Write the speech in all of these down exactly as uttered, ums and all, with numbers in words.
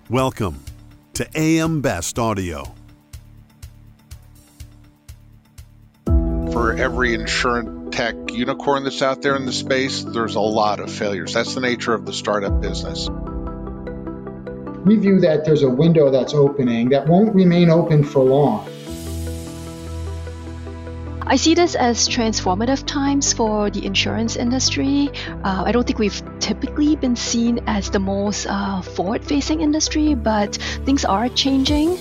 Welcome to A M Best Audio. For every insurance tech unicorn that's out there in the space, there's a lot of failures. That's the nature of the startup business. We view that there's a window that's opening that won't remain open for long. I see this as transformative times for the insurance industry. Uh, I don't think we've typically been seen as the most uh, forward-facing industry, but things are changing.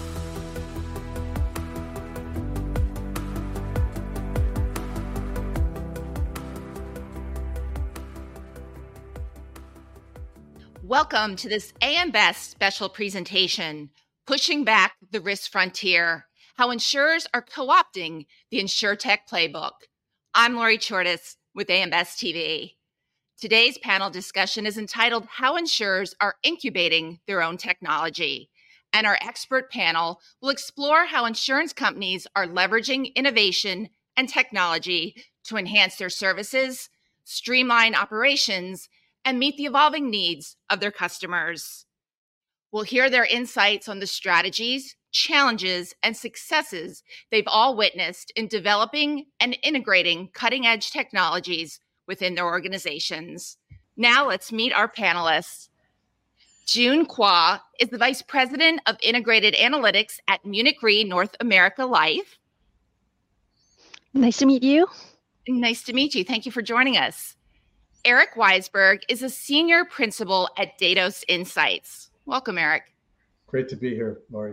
Welcome to this A M Best special presentation, Pushing Back the Risk Frontier, how insurers are co-opting the InsurTech playbook. I'm Lori Chortis with A M Best T V. Today's panel discussion is entitled How Insurers Are Incubating Their Own Technology. And our expert panel will explore how insurance companies are leveraging innovation and technology to enhance their services, streamline operations, and meet the evolving needs of their customers. We'll hear their insights on the strategies, challenges, and successes they've all witnessed in developing and integrating cutting-edge technologies within their organizations. Now let's meet our panelists. June Kwa is the Vice President of Integrated Analytics at Munich Re North America Life. Nice to meet you. Nice to meet you. Thank you for joining us. Eric Weisberg is a Senior Principal at Datos Insights. Welcome, Eric. Great to be here, Lori.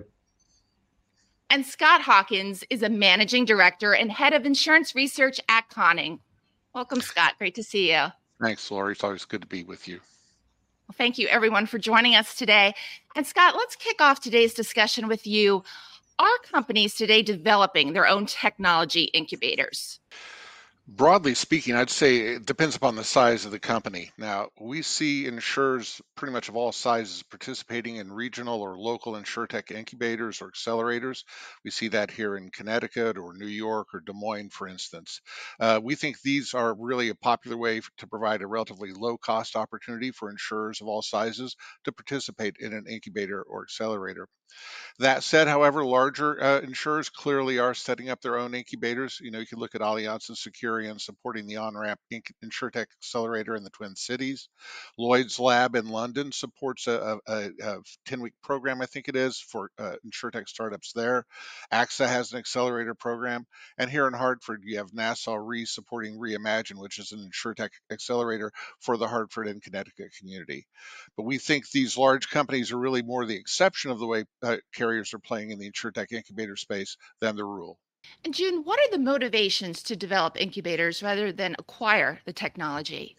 And Scott Hawkins is a Managing Director and Head of Insurance Research at Conning. Welcome, Scott. Great to see you. Thanks, Lori. It's always good to be with you. Well, thank you, everyone, for joining us today. And Scott, let's kick off today's discussion with you. Are companies today developing their own technology incubators? Broadly speaking, I'd say it depends upon the size of the company. Now, we see insurers pretty much of all sizes participating in regional or local insurtech incubators or accelerators. We see that here in Connecticut or New York or Des Moines, for instance. Uh, we think these are really a popular way to provide a relatively low-cost opportunity for insurers of all sizes to participate in an incubator or accelerator. That said, however, larger uh, insurers clearly are setting up their own incubators. You know, you can look at Allianz and Securian supporting the OnRamp Inc- InsurTech Accelerator in the Twin Cities. Lloyd's Lab in London supports a, a, a ten-week program, I think it is, for uh, InsurTech startups there. AXA has an accelerator program. And here in Hartford, you have Nassau Re supporting Reimagine, which is an InsurTech accelerator for the Hartford and Connecticut community. But we think these large companies are really more the exception of the way uh, carriers are playing in the InsurTech incubator space than the rule. And June, what are the motivations to develop incubators rather than acquire the technology?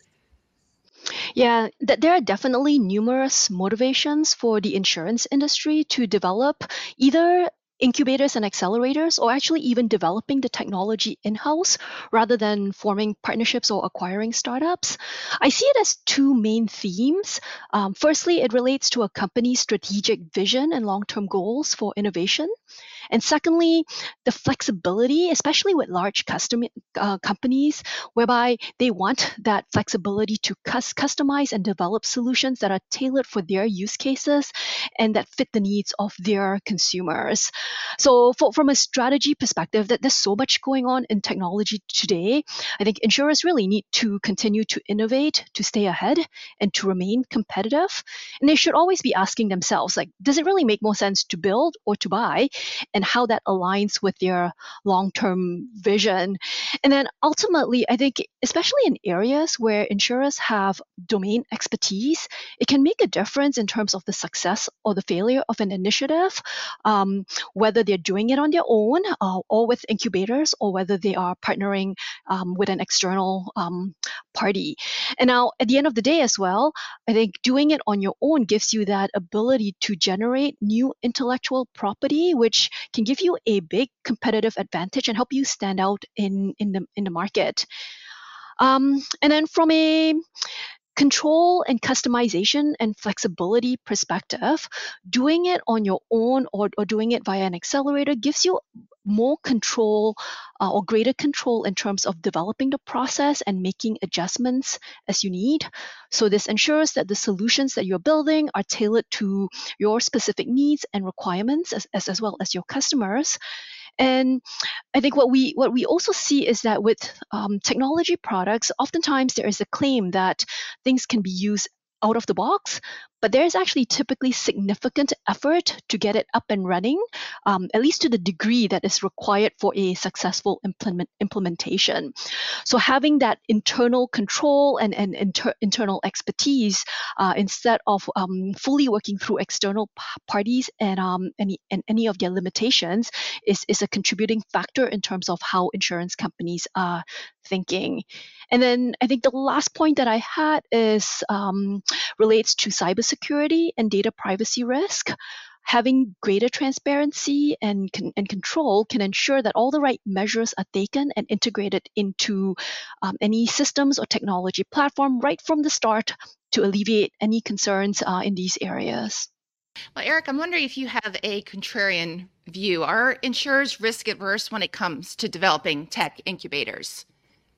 Yeah, th- there are definitely numerous motivations for the insurance industry to develop either incubators and accelerators, or actually even developing the technology in-house rather than forming partnerships or acquiring startups. I see it as two main themes. Um, firstly, it relates to a company's strategic vision and long-term goals for innovation. And secondly, the flexibility, especially with large custom uh, companies, whereby they want that flexibility to cus- customize and develop solutions that are tailored for their use cases and that fit the needs of their consumers. So for, from a strategy perspective, that there's so much going on in technology today. I think insurers really need to continue to innovate, to stay ahead, and to remain competitive. And they should always be asking themselves, like, does it really make more sense to build or to buy? And how that aligns with their long-term vision. And then ultimately, I think, especially in areas where insurers have domain expertise, it can make a difference in terms of the success or the failure of an initiative, um, whether they're doing it on their own uh, or with incubators, or whether they are partnering um, with an external um, party. And now, at the end of the day as well, I think doing it on your own gives you that ability to generate new intellectual property, which can give you a big competitive advantage and help you stand out in, in the in the market. Um, and then from a control and customization and flexibility perspective, doing it on your own or, or doing it via an accelerator gives you more control uh, or greater control in terms of developing the process and making adjustments as you need. So this ensures that the solutions that you're building are tailored to your specific needs and requirements as, as, as well as your customers. And I think what we what we also see is that with um, technology products, oftentimes there is a claim that things can be used out of the box, but there is actually typically significant effort to get it up and running, um, at least to the degree that is required for a successful implement, implementation. So having that internal control and, and inter, internal expertise uh, instead of um, fully working through external p- parties and um, any and any of their limitations is, is a contributing factor in terms of how insurance companies are thinking. And then I think the last point that I had is um, relates to cybersecurity and data privacy risk. Having greater transparency and, con- and control can ensure that all the right measures are taken and integrated into um, any systems or technology platform right from the start to alleviate any concerns uh, in these areas. Well, Eric, I'm wondering if you have a contrarian view. Are insurers risk adverse when it comes to developing tech incubators?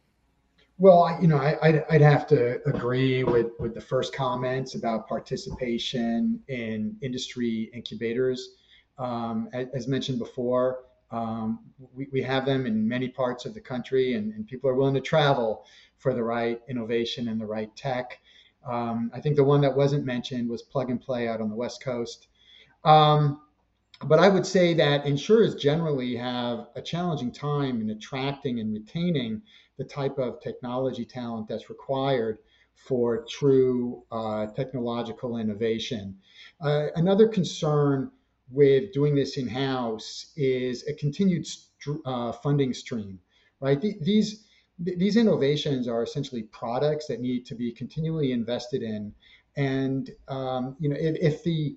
Well, I- you know, I, I'd, I'd have to agree with, with the first comments about participation in industry incubators. Um, as, as mentioned before, um, we, we have them in many parts of the country, and, and people are willing to travel for the right innovation and the right tech. Um, I think the one that wasn't mentioned was Plug and Play out on the West Coast. Um, but I would say that insurers generally have a challenging time in attracting and retaining the type of technology talent that's required for true uh, technological innovation. Uh, another concern with doing this in-house is a continued st- uh, funding stream, right? Th- these these innovations are essentially products that need to be continually invested in, and um, you know, if, if the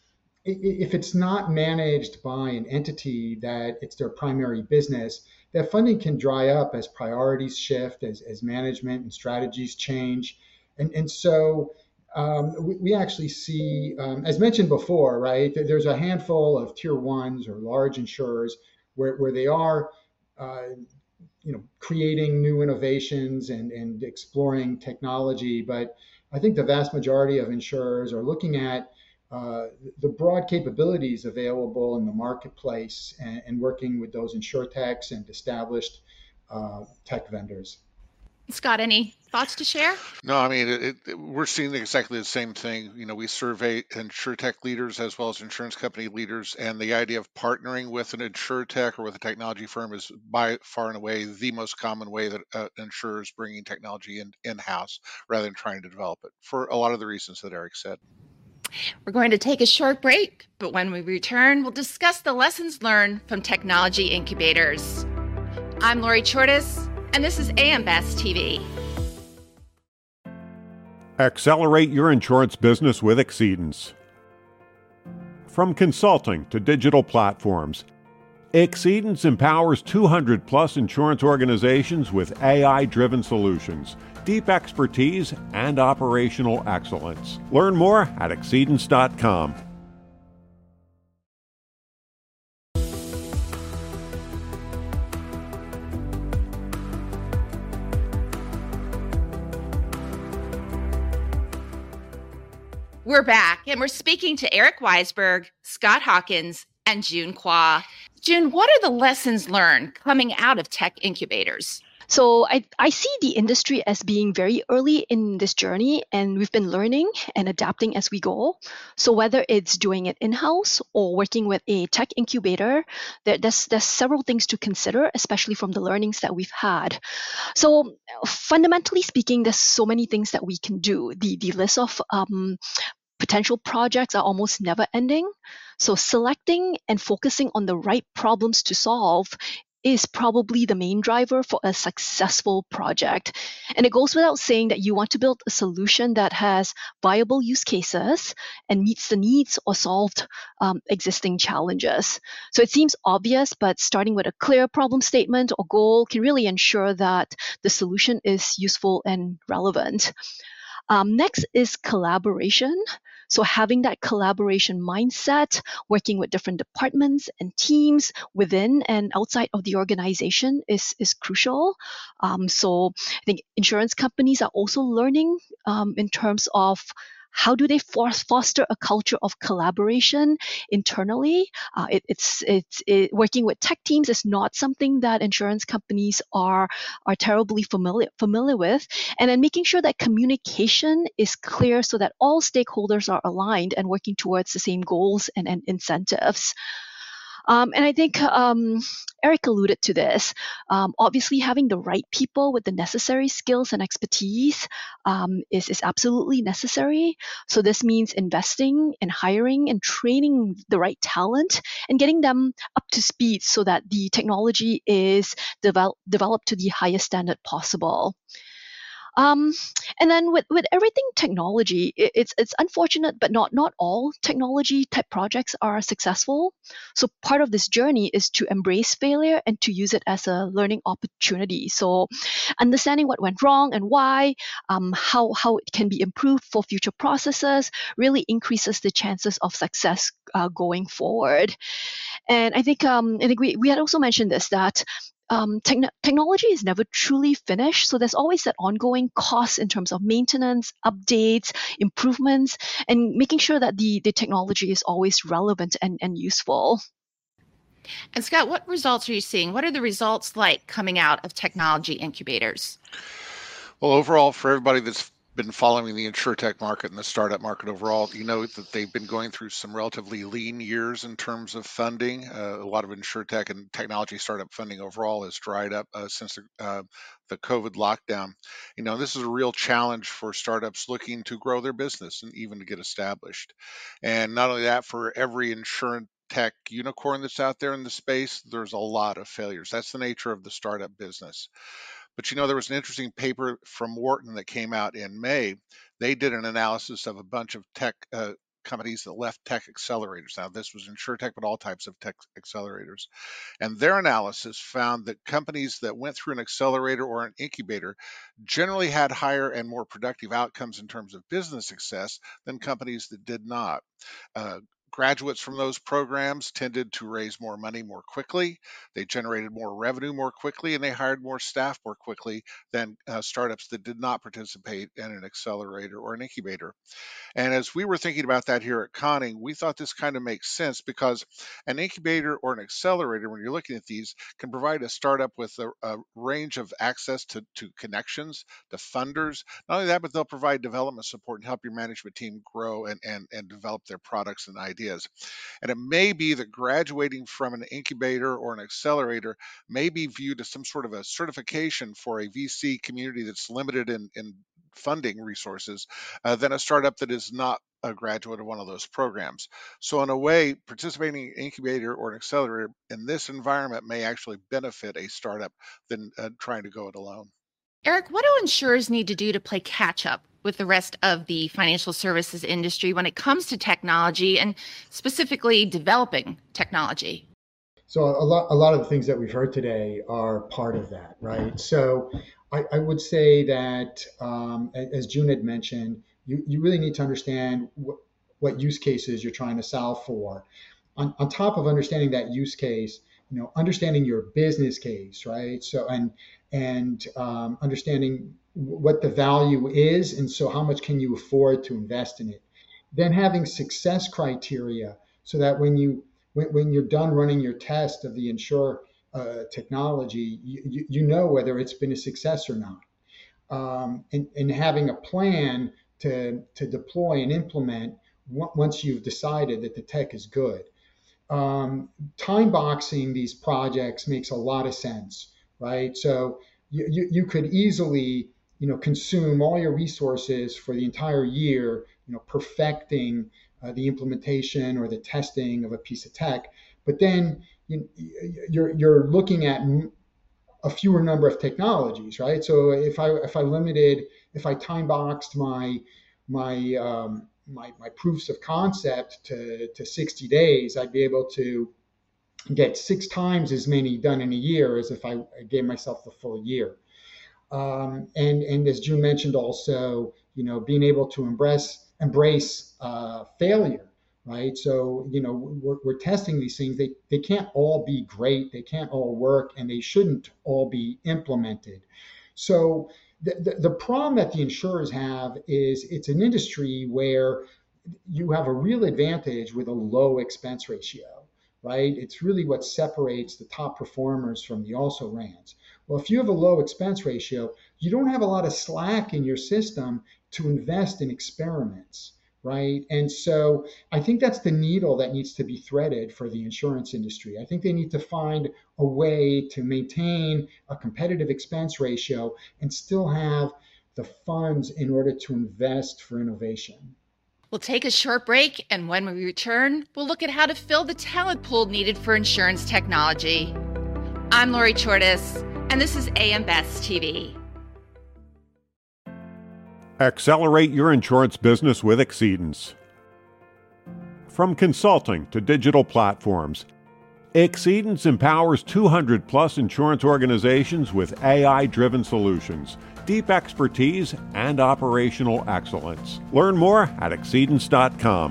if it's not managed by an entity that it's their primary business, that funding can dry up as priorities shift, as, as management and strategies change. And, and so um, we, we actually see, um, as mentioned before, right, that there's a handful of tier ones or large insurers where, where they are uh, you know, creating new innovations and, and exploring technology. But I think the vast majority of insurers are looking at uh, the broad capabilities available in the marketplace and, and working with those insurtechs and established uh, tech vendors. Scott, any thoughts to share? No, I mean, it, it, we're seeing exactly the same thing. You know, we survey insurtech leaders as well as insurance company leaders, and the idea of partnering with an insurtech or with a technology firm is by far and away the most common way that uh, insurers bringing technology in, in-house rather than trying to develop it, for a lot of the reasons that Eric said. We're going to take a short break, but when we return, we'll discuss the lessons learned from technology incubators. I'm Lori Chortis, and this is A M Best T V. Accelerate your insurance business with Exceedance. From consulting to digital platforms, Exceedance empowers two hundred plus insurance organizations with A I-driven solutions, deep expertise, and operational excellence. Learn more at exceedance dot com. We're back, and we're speaking to Eric Weisberg, Scott Hawkins, and June Kwa. June, what are the lessons learned coming out of tech incubators? So I, I see the industry as being very early in this journey, and we've been learning and adapting as we go. So whether it's doing it in-house or working with a tech incubator, there, there's, there's several things to consider, especially from the learnings that we've had. So fundamentally speaking, there's so many things that we can do. The, the list of um, potential projects are almost never ending. So selecting and focusing on the right problems to solve is probably the main driver for a successful project. And it goes without saying that you want to build a solution that has viable use cases and meets the needs or solved um, existing challenges. So it seems obvious, but starting with a clear problem statement or goal can really ensure that the solution is useful and relevant. Um, next is collaboration. So having that collaboration mindset, working with different departments and teams within and outside of the organization is, is crucial. Um, so I think insurance companies are also learning um, in terms of how do they force, foster a culture of collaboration internally? Uh, it, it's it's it, working with tech teams is not something that insurance companies are are terribly familiar familiar with, and then making sure that communication is clear so that all stakeholders are aligned and working towards the same goals and, and incentives. Um, and I think um, Eric alluded to this. Um, obviously, having the right people with the necessary skills and expertise um, is, is absolutely necessary. So this means investing in hiring and training the right talent and getting them up to speed so that the technology is develop, developed to the highest standard possible. Um, and then with, with everything technology, it, it's it's unfortunate, but not not all technology type projects are successful. So part of this journey is to embrace failure and to use it as a learning opportunity. So understanding what went wrong and why, um, how how it can be improved for future processes really increases the chances of success uh, going forward. And I think um, I think we, we had also mentioned this, that Um, techn- technology is never truly finished. So there's always that ongoing cost in terms of maintenance, updates, improvements, and making sure that the, the technology is always relevant and, and useful. And Scott, what results are you seeing? What are the results like coming out of technology incubators? Well, overall, for everybody that's been following the insurtech market and the startup market overall, you know that they've been going through some relatively lean years in terms of funding. Uh, a lot of insurtech and technology startup funding overall has dried up uh, since the, uh, the COVID lockdown. You know, this is a real challenge for startups looking to grow their business and even to get established. And not only that, for every insurance tech unicorn that's out there in the space, there's a lot of failures. That's the nature of the startup business. But you know, there was an interesting paper from Wharton that came out in May. They did an analysis of a bunch of tech uh, companies that left tech accelerators. Now, this was insurtech, but all types of tech accelerators. And their analysis found that companies that went through an accelerator or an incubator generally had higher and more productive outcomes in terms of business success than companies that did not. Uh, Graduates from those programs tended to raise more money more quickly. They generated more revenue more quickly, and they hired more staff more quickly than uh, startups that did not participate in an accelerator or an incubator. And as we were thinking about that here at Conning, we thought this kind of makes sense because an incubator or an accelerator, when you're looking at these, can provide a startup with a, a range of access to, to connections, to funders. Not only that, but they'll provide development support and help your management team grow and, and, and develop their products and ideas. And it may be that graduating from an incubator or an accelerator may be viewed as some sort of a certification for a V C community that's limited in, in funding resources uh, than a startup that is not a graduate of one of those programs. So in a way, participating in an incubator or an accelerator in this environment may actually benefit a startup than uh, trying to go it alone. Eric, what do insurers need to do to play catch up with the rest of the financial services industry when it comes to technology and specifically developing technology? So a lot, a lot of the things that we've heard today are part of that, right? So I, I would say that, um, as June had mentioned, you, you really need to understand what, what use cases you're trying to solve for. On, on top of understanding that use case, you know, understanding your business case, right? So and and um, understanding what the value is, and so how much can you afford to invest in it. Then having success criteria so that when you when, when you're done running your test of the insure uh, technology, you, you know whether it's been a success or not. Um, and, and having a plan to, to deploy and implement once you've decided that the tech is good. Um, time boxing these projects makes a lot of sense, right? So you, you, you could easily, you know, consume all your resources for the entire year, you know, perfecting uh, the implementation or the testing of a piece of tech, but then you, you're you're looking at a fewer number of technologies, right? So if I if I limited, if I time boxed my my um, my, my proofs of concept to, to sixty days, I'd be able to get six times as many done in a year as if I gave myself the full year. Um, and and as June mentioned, also, you know, being able to embrace embrace uh, failure, right? So, you know, we're, we're testing these things. They, they can't all be great. They can't all work, and they shouldn't all be implemented. So the, the, the problem that the insurers have is it's an industry where you have a real advantage with a low expense ratio, right? It's really what separates the top performers from the also-rans. Well, if you have a low expense ratio, you don't have a lot of slack in your system to invest in experiments, right? And so I think that's the needle that needs to be threaded for the insurance industry. I think they need to find a way to maintain a competitive expense ratio and still have the funds in order to invest for innovation. We'll take a short break, and when we return, we'll look at how to fill the talent pool needed for insurance technology. I'm Lori Chordas, and this is A M Best T V. Accelerate your insurance business with Exceedance. From consulting to digital platforms, Exceedance empowers two hundred plus insurance organizations with A I-driven solutions, deep expertise, and operational excellence. Learn more at exceedance dot com.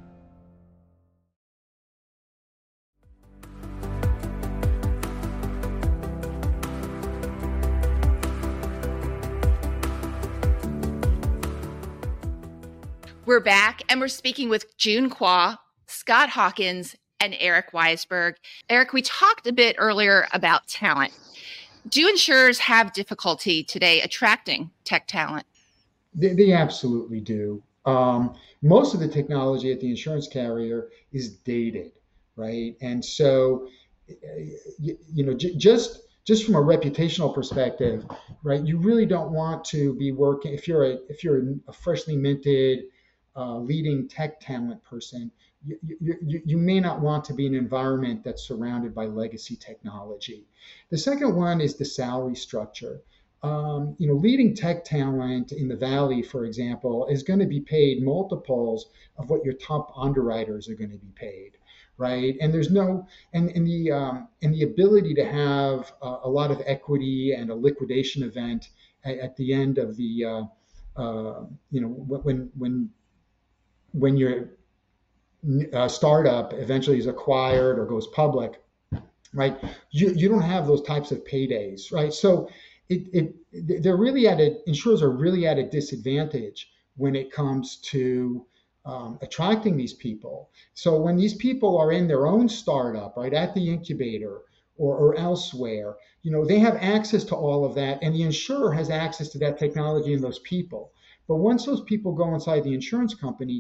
We're back, and we're speaking with June Kwa, Scott Hawkins, and Eric Weisberg. Eric, we talked a bit earlier about talent. Do insurers have difficulty today attracting tech talent? They, they absolutely do. Um, most of the technology at the insurance carrier is dated, right? And so, you, you know, j- just just from a reputational perspective, right? You really don't want to be working if you're a if you're a freshly minted uh, leading tech talent person. You, you, you may not want to be in an environment that's surrounded by legacy technology. The second one is the salary structure. Um, you know, leading tech talent in the Valley, for example, is going to be paid multiples of what your top underwriters are going to be paid, right? And there's no, and, and the um, and the ability to have a, a lot of equity and a liquidation event at, at the end of the, uh, uh, you know, when when when you're Uh, startup eventually is acquired or goes public, right? You you don't have those types of paydays, right? So it it they're really at a insurers are really at a disadvantage when it comes to um, attracting these people. So when these people are in their own startup, right, at the incubator or, or elsewhere, you know, they have access to all of that, and the insurer has access to that technology and those people. But once those people go inside the insurance company,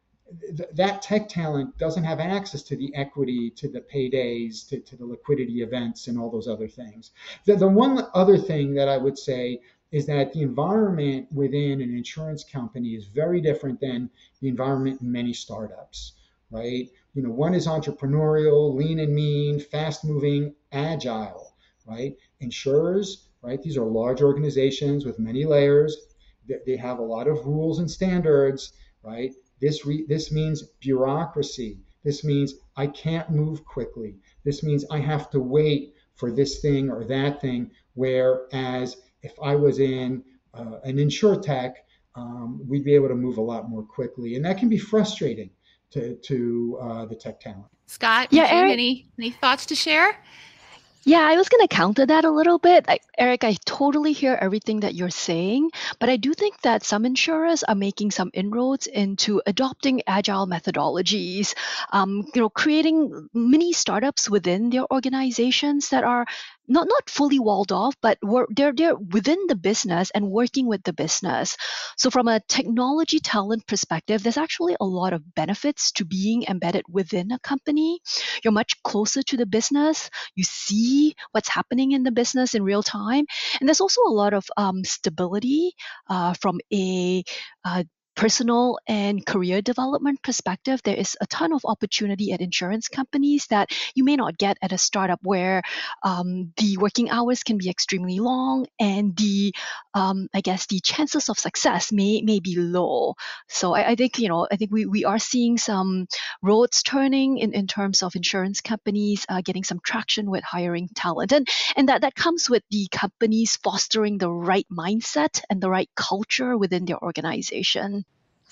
that tech talent doesn't have access to the equity, to the paydays, to, to the liquidity events, and all those other things. The, the one other thing that I would say is that the environment within an insurance company is very different than the environment in many startups, right? You know, one is entrepreneurial, lean and mean, fast-moving, agile, right? Insurers, right? These are large organizations with many layers. They, they have a lot of rules and standards, right? This re, this means bureaucracy. This means I can't move quickly. This means I have to wait for this thing or that thing. Whereas if I was in uh, an insurtech, um, we'd be able to move a lot more quickly, and that can be frustrating to to uh, the tech talent. Scott, yeah, June, Eric, any any thoughts to share? Yeah, I was going to counter that a little bit. I, Eric, I totally hear everything that you're saying, but I do think that some insurers are making some inroads into adopting agile methodologies, um, you know, creating mini startups within their organizations that are not not fully walled off, but we're, they're they're within the business and working with the business. So from a technology talent perspective, there's actually a lot of benefits to being embedded within a company. You're much closer to the business. You see what's happening in the business in real time, and there's also a lot of um, stability uh, from a uh, personal and career development perspective. There is a ton of opportunity at insurance companies that you may not get at a startup, where um, the working hours can be extremely long, and the um, I guess the chances of success may may be low. So I, I think you know I think we, we are seeing some roads turning in, in terms of insurance companies uh, getting some traction with hiring talent, and and that that comes with the companies fostering the right mindset and the right culture within their organization.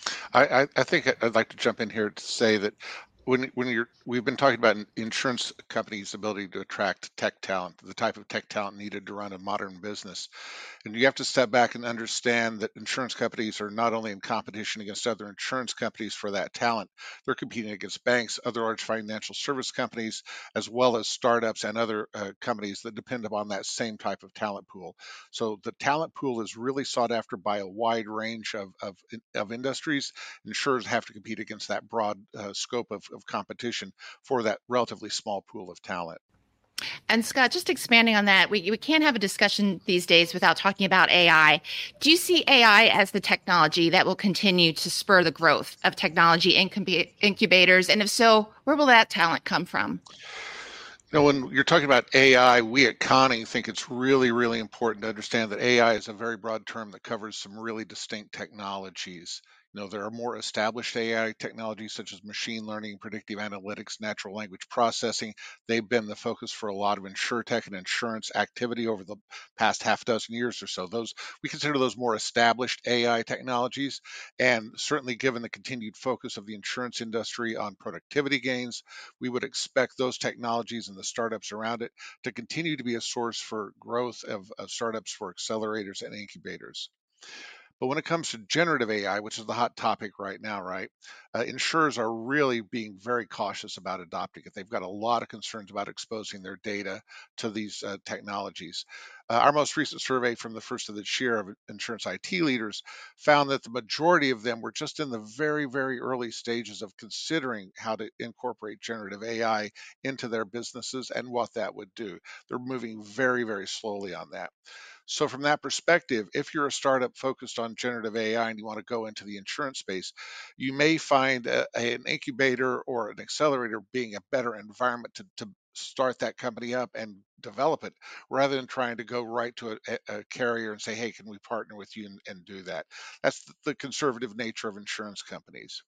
I, I, I think I'd like to jump in here to say that when when you're we've been talking about insurance companies' ability to attract tech talent, the type of tech talent needed to run a modern business. And you have to step back and understand that insurance companies are not only in competition against other insurance companies for that talent, they're competing against banks, other large financial service companies, as well as startups and other uh, companies that depend upon that same type of talent pool. So the talent pool is really sought after by a wide range of, of, of industries. Insurers have to compete against that broad uh, scope of, of competition for that relatively small pool of talent. And Scott, just expanding on that, we, we can't have a discussion these days without talking about A I. Do you see A I as the technology that will continue to spur the growth of technology incub- incubators? And if so, where will that talent come from? You know, when you're talking about A I, we at Conning think it's really, really important to understand that A I is a very broad term that covers some really distinct technologies. You know, there are more established A I technologies such as machine learning, predictive analytics, natural language processing. They've been the focus for a lot of insurtech and insurance activity over the past half dozen years or so. Those we consider those more established A I technologies, and certainly given the continued focus of the insurance industry on productivity gains, we would expect those technologies and the startups around it to continue to be a source for growth of, of startups for accelerators and incubators. But when it comes to generative A I, which is the hot topic right now, right, uh, insurers are really being very cautious about adopting it. They've got a lot of concerns about exposing their data to these uh, technologies. Uh, our most recent survey from the first of this year of insurance I T leaders found that the majority of them were just in the very, very early stages of considering how to incorporate generative A I into their businesses and what that would do. They're moving very, very slowly on that. So from that perspective, if you're a startup focused on generative A I and you want to go into the insurance space, you may find a, an incubator or an accelerator being a better environment to, to start that company up and develop it, rather than trying to go right to a, a carrier and say, hey, can we partner with you and, and do that? That's the conservative nature of insurance companies.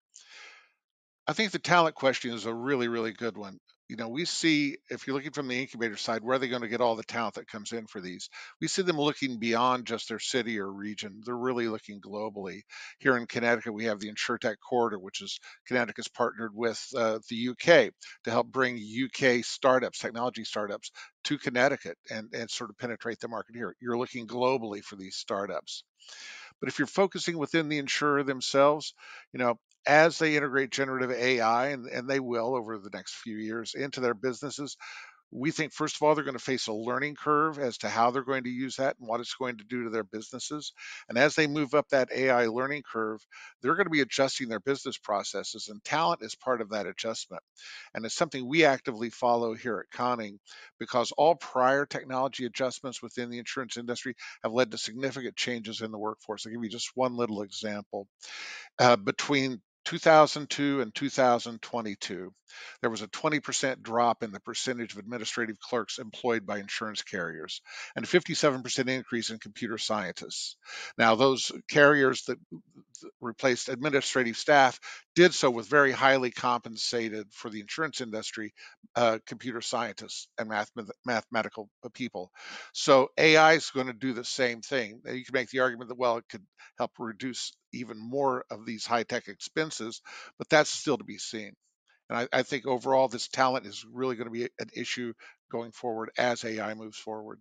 I think the talent question is a really, really good one. You know, we see, if you're looking from the incubator side, where are they going to get all the talent that comes in for these? We see them looking beyond just their city or region. They're really looking globally. Here in Connecticut, we have the InsurTech Corridor, which is Connecticut's partnered with uh, the U K to help bring U K startups, technology startups, to Connecticut and, and sort of penetrate the market here. You're looking globally for these startups. But if you're focusing within the insurer themselves, you know, as they integrate generative A I, and, and they will over the next few years into their businesses, we think, first of all, they're going to face a learning curve as to how they're going to use that and what it's going to do to their businesses. And as they move up that A I learning curve, they're going to be adjusting their business processes, and talent is part of that adjustment. And it's something we actively follow here at Conning, because all prior technology adjustments within the insurance industry have led to significant changes in the workforce. I'll give you just one little example. Uh, between two thousand two and two thousand twenty-two, there was a twenty percent drop in the percentage of administrative clerks employed by insurance carriers and a fifty-seven percent increase in computer scientists. Now, those carriers that replaced administrative staff did so with very highly compensated, for the insurance industry, uh, computer scientists and math, mathematical people. So A I is going to do the same thing. You can make the argument that, well, it could help reduce even more of these high-tech expenses, but that's still to be seen. And I, I think overall, this talent is really going to be an issue going forward as A I moves forward.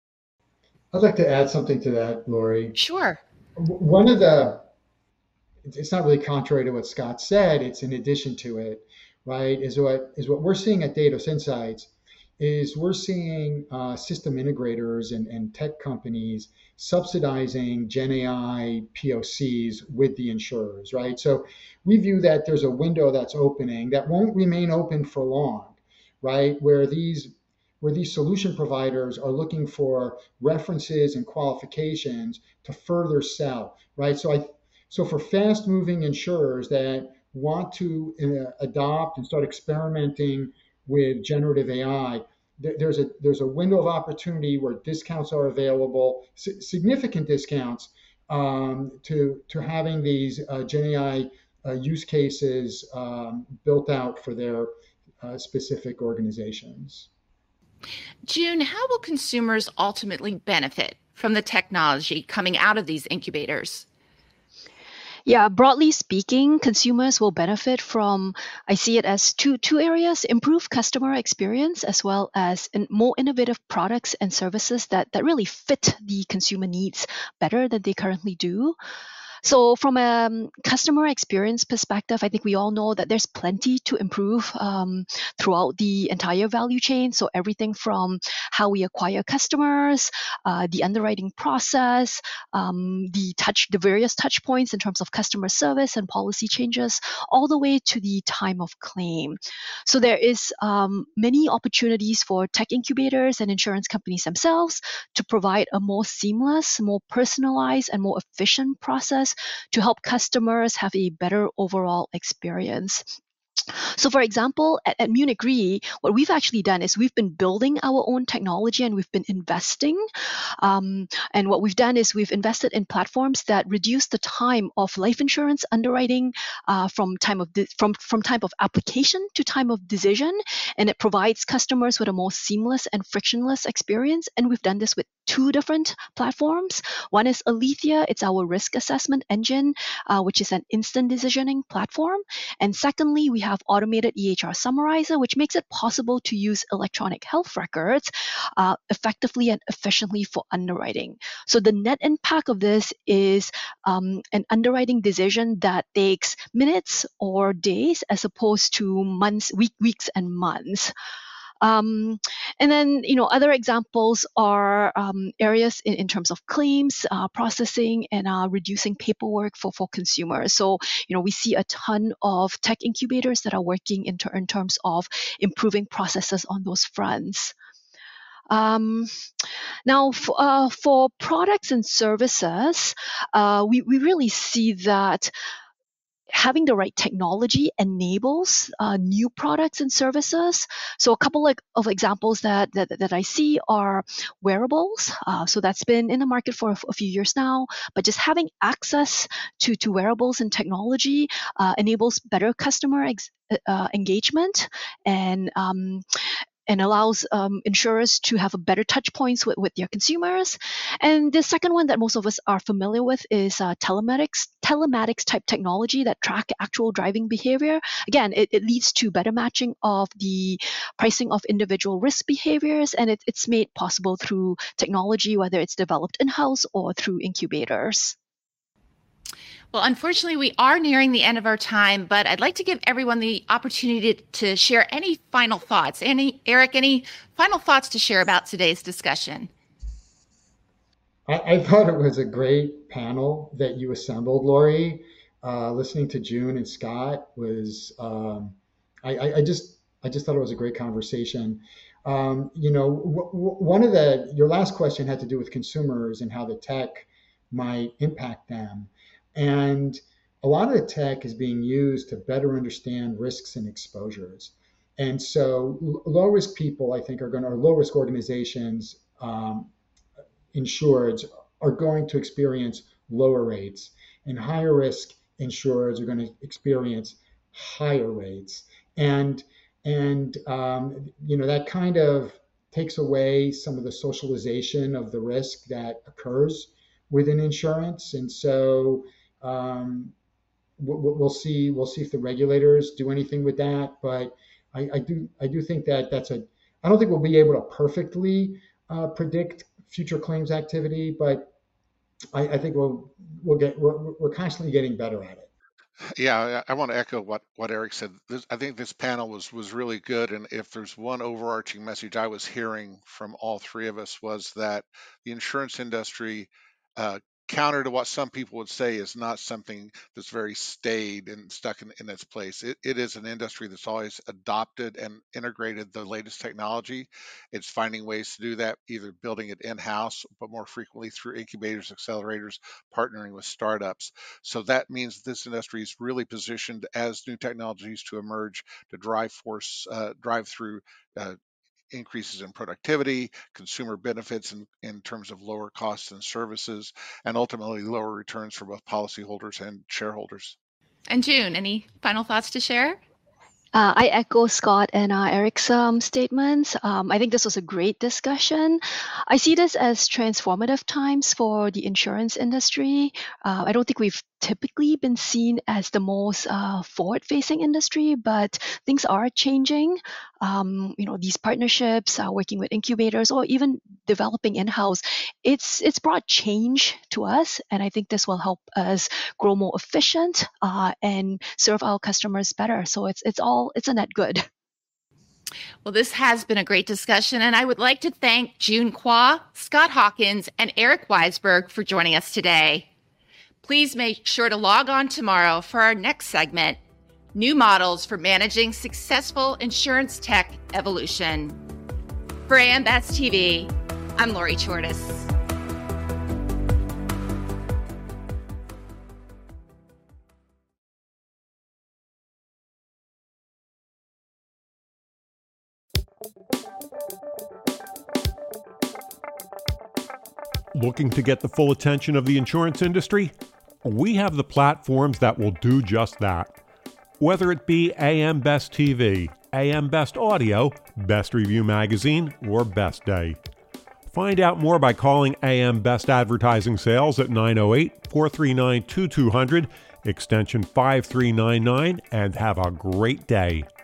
I'd like to add something to that, Lori. Sure. One of the, it's not really contrary to what Scott said, it's in addition to it, right, is what is what we're seeing at Datos Insights is we're seeing uh, system integrators and, and tech companies subsidizing Gen A I P O Cs with the insurers, right? So we view that there's a window that's opening that won't remain open for long, right? Where these where these solution providers are looking for references and qualifications to further sell, right? So I so for fast-moving insurers that want to uh, adopt and start experimenting with generative A I, there's a there's a window of opportunity where discounts are available, significant discounts um, to to having these uh, Gen A I uh, use cases um, built out for their uh, specific organizations. June, how will consumers ultimately benefit from the technology coming out of these incubators? Yeah, broadly speaking, consumers will benefit from, I see it as two two areas: improve customer experience as well as in more innovative products and services that that really fit the consumer needs better than they currently do. So, from a um, customer experience perspective, I think we all know that there's plenty to improve um, throughout the entire value chain. So, everything from how we acquire customers, uh, the underwriting process, um, the touch, the various touch points in terms of customer service and policy changes, all the way to the time of claim. So, there is um, many opportunities for tech incubators and insurance companies themselves to provide a more seamless, more personalized, and more efficient process to help customers have a better overall experience. So, for example, at, at Munich Re, what we've actually done is we've been building our own technology and we've been investing. Um, and what we've done is we've invested in platforms that reduce the time of life insurance underwriting uh, from time of de- from from time of application to time of decision, and it provides customers with a more seamless and frictionless experience. And we've done this with two different platforms. One is Alethea; it's our risk assessment engine, uh, which is an instant decisioning platform. And secondly, we have automated E H R Summarizer, which makes it possible to use electronic health records uh, effectively and efficiently for underwriting. So the net impact of this is um, an underwriting decision that takes minutes or days as opposed to months, week, weeks, and months. Um, and then, you know, other examples are um, areas in, in terms of claims uh, processing and uh, reducing paperwork for, for consumers. So, you know, we see a ton of tech incubators that are working in, ter- in terms of improving processes on those fronts. Um, now, f- uh, for products and services, uh, we, we really see that having the right technology enables uh, new products and services. So a couple of, of examples that, that that I see are wearables. Uh, so that's been in the market for a, a few years now. But just having access to, to wearables and technology uh, enables better customer ex- uh, engagement and um, and allows um, insurers to have a better touch points with, with their consumers. And the second one that most of us are familiar with is uh, telematics, telematics type technology that track actual driving behavior. Again, it, it leads to better matching of the pricing of individual risk behaviors, and it, it's made possible through technology, whether it's developed in-house or through incubators. Well, unfortunately, we are nearing the end of our time, but I'd like to give everyone the opportunity to, to share any final thoughts. Any, Eric, any final thoughts to share about today's discussion? I, I thought it was a great panel that you assembled, Lori. Uh, listening to June and Scott was, um, I, I, I just, I just thought it was a great conversation. Um, you know, w- w- one of the, your last question had to do with consumers and how the tech might impact them. And a lot of the tech is being used to better understand risks and exposures. And so low risk people, I think, are going to, or low risk organizations, um, insureds are going to experience lower rates, and higher risk insurers are going to experience higher rates. And and um, you know that kind of takes away some of the socialization of the risk that occurs within insurance. And so um, we'll, we'll see we'll see if the regulators do anything with that. But I, I do I do think that that's a I don't think we'll be able to perfectly uh, predict future claims activity, but I, I think we'll we'll get we're, we're constantly getting better at it. Yeah, I, I want to echo what what Eric said. This, I think this panel was was really good, and if there's one overarching message I was hearing from all three of us was that the insurance industry, uh, counter to what some people would say, is not something that's very staid and stuck in, in its place. It, it is an industry that's always adopted and integrated the latest technology. It's finding ways to do that, either building it in-house, but more frequently through incubators, accelerators, partnering with startups. So that means this industry is really positioned as new technologies to emerge to drive force, uh, drive through uh, increases in productivity, consumer benefits in, in terms of lower costs and services, and ultimately lower returns for both policyholders and shareholders. And June, any final thoughts to share? Uh, I echo Scott and uh, Eric's um, statements. Um, I think this was a great discussion. I see this as transformative times for the insurance industry. Uh, I don't think we've typically been seen as the most uh, forward-facing industry, but things are changing. Um, you know, these partnerships, uh, working with incubators, or even developing in-house, it's it's brought change to us, and I think this will help us grow more efficient uh, and serve our customers better. So it's it's all it's a net good. Well, this has been a great discussion, and I would like to thank June Kwa, Scott Hawkins, and Eric Weisberg for joining us today. Please make sure to log on tomorrow for our next segment, New Models for Managing Successful Insurance Tech Evolution. For A M Best T V, I'm Lori Chortis. Looking to get the full attention of the insurance industry? We have the platforms that will do just that. Whether it be A M Best T V, A M Best Audio, Best Review Magazine, or Best Day. Find out more by calling A M Best Advertising Sales at nine oh eight, four three nine, two two zero zero, extension five three nine nine, and have a great day.